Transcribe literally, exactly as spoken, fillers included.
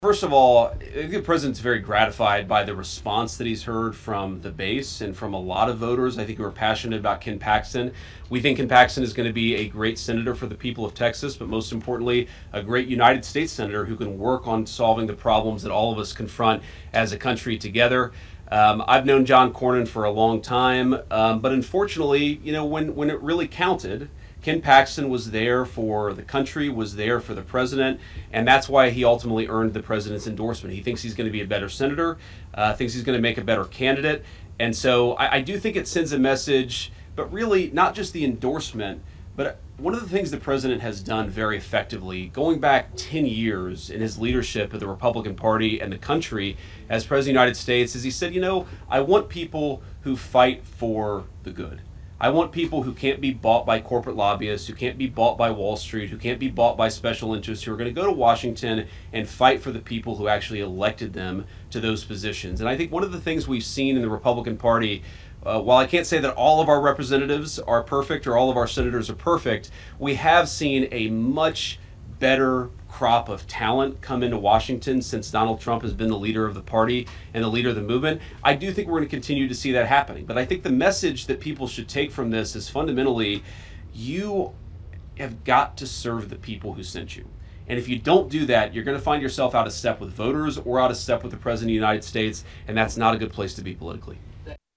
First of all, I think the president's very gratified by the response that he's heard from the base and from a lot of voters, I think, who are passionate about Ken Paxton. We think Ken Paxton is going to be a great senator for the people of Texas, but most importantly, a great United States senator who can work on solving the problems that all of us confront as a country together. Um, I've known John Cornyn for a long time, um, but unfortunately, you know, when, when it really counted, Ken Paxton was there for the country, was there for the president, and that's why he ultimately earned the president's endorsement. He thinks he's going to be a better senator, uh, thinks he's going to make a better candidate, and so I, I do think it sends a message, but really not just the endorsement, but one of the things the president has done very effectively, going back ten years in his leadership of the Republican Party and the country as President of the United States, is he said, you know, I want people who fight for the good. I want people who can't be bought by corporate lobbyists, who can't be bought by Wall Street, who can't be bought by special interests, who are going to go to Washington and fight for the people who actually elected them to those positions. And I think one of the things we've seen in the Republican Party, uh, while I can't say that all of our representatives are perfect or all of our senators are perfect, we have seen a much better crop of talent come into Washington since Donald Trump has been the leader of the party and the leader of the movement. I do think we're going to continue to see that happening. But I think the message that people should take from this is fundamentally, you have got to serve the people who sent you. And if you don't do that, you're going to find yourself out of step with voters or out of step with the President of the United States, and that's not a good place to be politically.